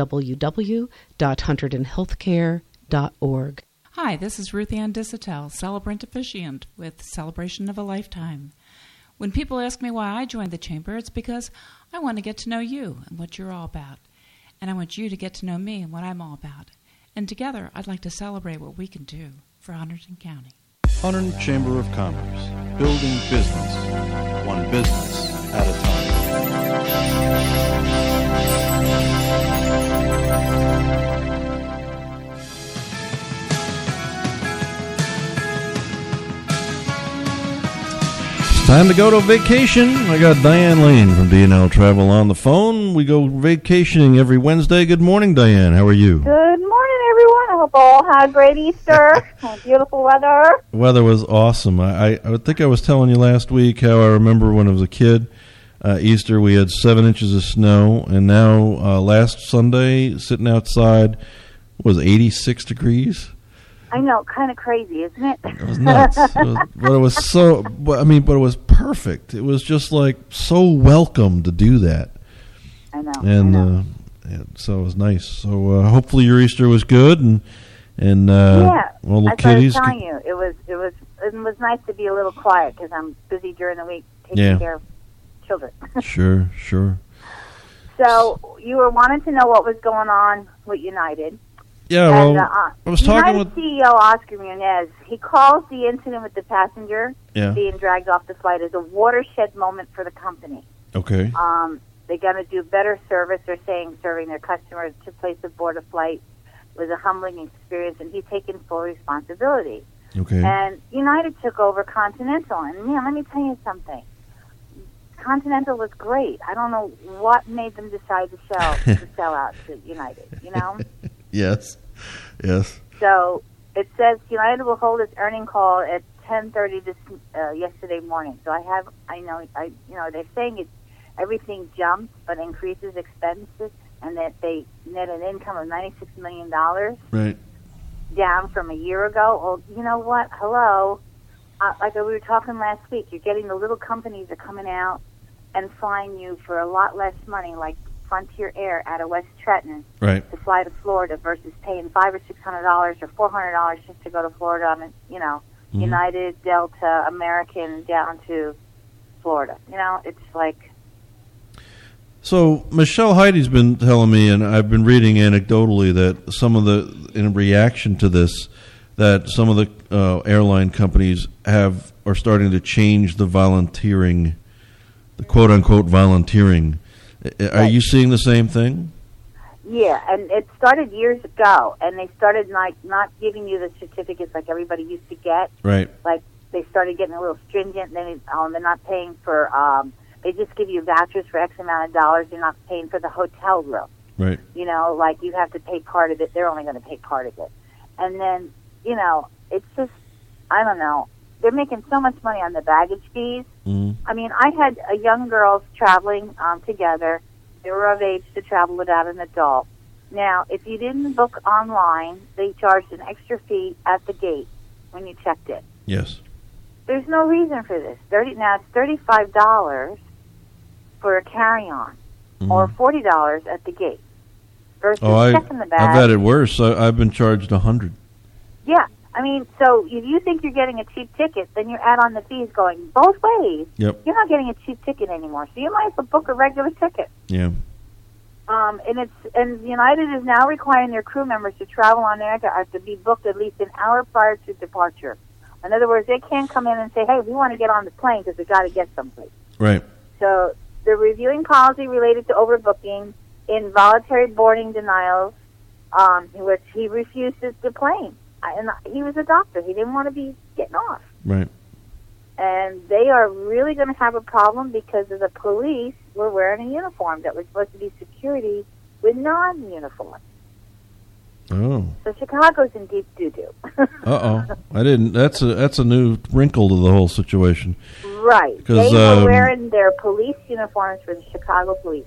www.hunterdonhealthcare.org. Hi, this is Ruth Ann Dissatel, celebrant officiant with Celebration of a Lifetime. When people ask me why I joined the Chamber, it's because I want to get to know you and what you're all about. And I want you to get to know me and what I'm all about. And together, I'd like to celebrate what we can do for Hunterdon County. Hunterdon Chamber of Commerce, building business, one business at a time. Time to go to vacation. I got Diane Lane from D&L Travel on the phone. We go vacationing every Wednesday. Good morning, Diane. How are you? Good morning, everyone. I hope all had a great Easter. Beautiful weather. Weather was awesome. I think I was telling you last week how I remember when I was a kid, Easter, we had 7 inches of snow, and now last Sunday, sitting outside, was 86 degrees. I know, kind of crazy, isn't it? It was nuts. But it was perfect. It was just like so welcome to do that. I know. And so it was nice. So hopefully your Easter was good, and yeah, all the as kiddies. I was telling you, it was nice to be a little quiet because I'm busy during the week taking care of children. Sure. So you were wanting to know what was going on with United. Yeah, well, I was talking United with CEO Oscar Munez. He calls the incident with the passenger being dragged off the flight as a watershed moment for the company. Okay. They're going to do better service. They're saying serving their customers to place aboard a flight was a humbling experience, and he's taken full responsibility. Okay. And United took over Continental, and man, let me tell you something. Continental was great. I don't know what made them decide to sell out to United. You know. Yes. So it says United will hold its earning call at 10:30 yesterday morning. So I know they're saying everything jumps but increases expenses, and that they net an income of $96 million, right, down from a year ago. Well, you know what? Hello, like we were talking last week, you're getting the little companies are coming out and flying you for a lot less money, like Frontier Air out of West Trenton, right, to fly to Florida versus paying $500 or $600 or $400 just to go to Florida on United, Delta, American down to Florida. It's like. So Michelle Heidi's been telling me, and I've been reading anecdotally, that in reaction to this, that some of the airline companies are starting to change the volunteering, the quote unquote volunteering. Are you seeing the same thing? Yeah, and it started years ago, and they started not giving you the certificates like everybody used to get. Right. Like they started getting a little stringent. Then they're not paying for. They just give you vouchers for X amount of dollars. You're not paying for the hotel room. Right. Like you have to pay part of it. They're only going to pay part of it, and then it's just I don't know. They're making so much money on the baggage fees. Mm. I mean, I had young girls traveling together. They were of age to travel without an adult. Now, if you didn't book online, they charged an extra fee at the gate when you checked in. Yes. There's no reason for this. Now it's $35 for a carry-on, or $40 at the gate. Versus checking the bag. I've had it worse. I've been charged $100. Yeah, I mean, so if you think you're getting a cheap ticket, then your add-on the fees going both ways. Yep. You're not getting a cheap ticket anymore, so you might as well book a regular ticket. Yeah. And United is now requiring their crew members to travel on air to be booked at least an hour prior to departure. In other words, they can't come in and say, "Hey, we want to get on the plane because we got to get someplace." Right. So they're reviewing policy related to overbooking, involuntary boarding denials, which he refuses to claim. And he was a doctor; he didn't want to be getting off. Right. And they are really going to have a problem because of the police were wearing a uniform that was supposed to be security with non-uniform. Oh. So Chicago's in deep doo-doo. I didn't. That's a new wrinkle to the whole situation. Right. They were wearing their police uniforms for the Chicago police.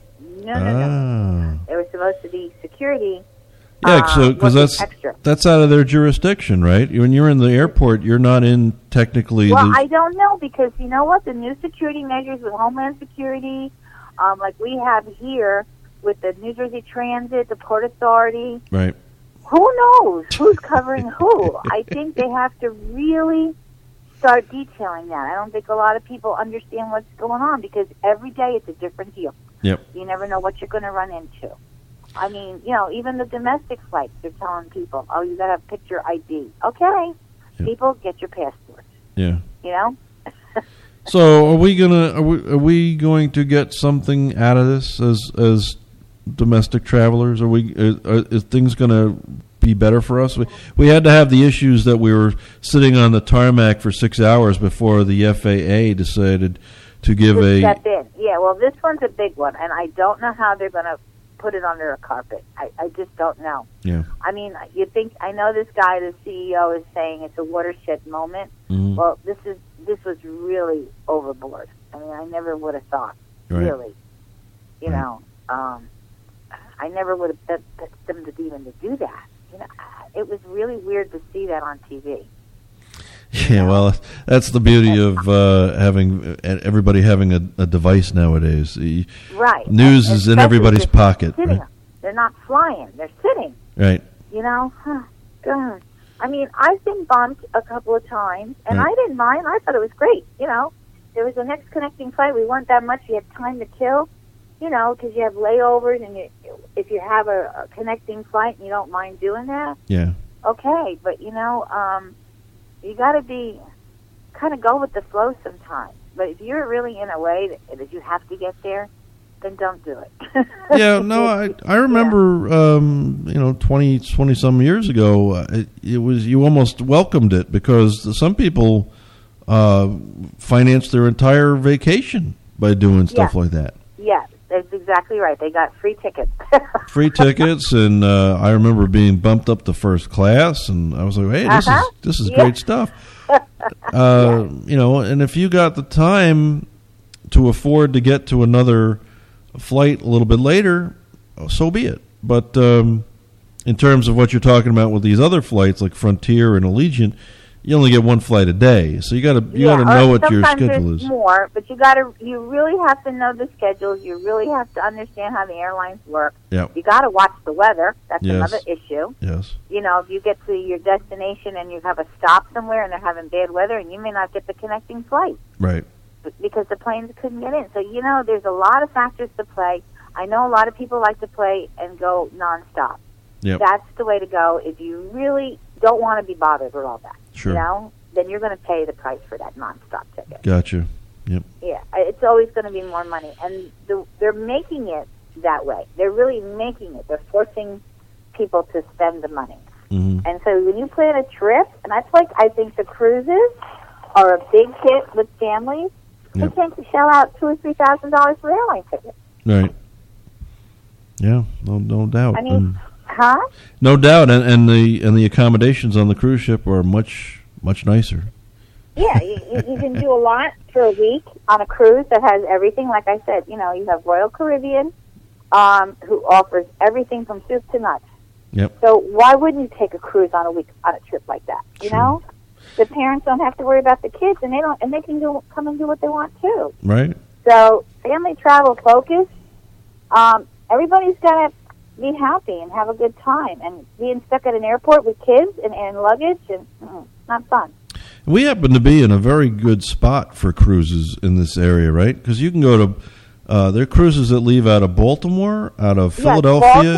No. They were supposed to be security. Yeah, because that's out of their jurisdiction, right? When you're in the airport, you're not in technically. Well, I don't know, because you know what? The new security measures with Homeland Security, like we have here with the New Jersey Transit, the Port Authority. Right. Who knows who's covering who? I think they have to really start detailing that. I don't think a lot of people understand what's going on, because every day it's a different deal. Yep. You never know what you're going to run into. I mean, even the domestic flights, they're telling people, "Oh, you got to have picture ID." Okay, people, get your passports. Yeah. You know. So, are we going to get something out of this as domestic travelers? Is things going to be better for us? We had to have the issues that we were sitting on the tarmac for 6 hours before the FAA decided to give step in. Yeah, well, this one's a big one, and I don't know how they're going to put it under a carpet. I just don't know. Yeah. I mean, I know this guy, the CEO, is saying it's a watershed moment. Mm-hmm. Well, this was really overboard. I mean, I never would have thought, really. You know, I never would have bet them to even to do that. You know, it was really weird to see that on TV. Yeah, well, that's the beauty of having everybody having a device nowadays. Right. News is in everybody's pocket. Sitting. Right? They're not flying. They're sitting. Right. You know? God. I mean, I've been bumped a couple of times, and I didn't mind. I thought it was great. You know, there was the next connecting flight. We weren't that much. You had time to kill, you know, because you have layovers, and if you have a connecting flight and you don't mind doing that, okay. But, you know, you got to kind of go with the flow sometimes. But if you're really in a way that you have to get there, then don't do it. Yeah, no, I remember, 20 some years ago, it was, you almost welcomed it, because some people financed their entire vacation by doing stuff like that. Yeah, that's exactly right. They got free tickets. Free tickets, and I remember being bumped up to first class, and I was like, hey, this is great stuff. You know, and if you got the time to afford to get to another flight a little bit later, so be it. But in terms of what you're talking about with these other flights like Frontier and Allegiant, you only get one flight a day, so you got to know what your schedule is. More, but you really have to know the schedules. You really have to understand how the airlines work. Yep. You got to watch the weather. That's another issue. Yes. You know, if you get to your destination and you have a stop somewhere and they're having bad weather, and you may not get the connecting flight. Right. Because the planes couldn't get in. So, you know, there's a lot of factors to play. I know a lot of people like to play and go nonstop. Yep. That's the way to go. If you really don't want to be bothered with all that, sure, you know, then you're going to pay the price for that nonstop ticket. Gotcha. Yep. Yeah, it's always going to be more money. And they're making it that way. They're really making it. They're forcing people to spend the money. Mm-hmm. And so when you plan a trip, and that's like, I think the cruises are a big hit with families. Yep. They tend to shell out $2,000 or $3,000 for airline tickets. Right. Yeah, no doubt. I mean, no doubt, and the accommodations on the cruise ship are much nicer. Yeah, you can do a lot for a week on a cruise that has everything. Like I said, you know, you have Royal Caribbean, who offers everything from soup to nuts. Yep. So why wouldn't you take a cruise on a week on a trip like that? You know. the parents don't have to worry about the kids, and they can come and do what they want too. Right. So family travel focus. Everybody's got to be happy and have a good time, and being stuck at an airport with kids and luggage and not fun. We happen to be in a very good spot for cruises in this area, right? Because you can go to there are cruises that leave out of Baltimore, out of Philadelphia.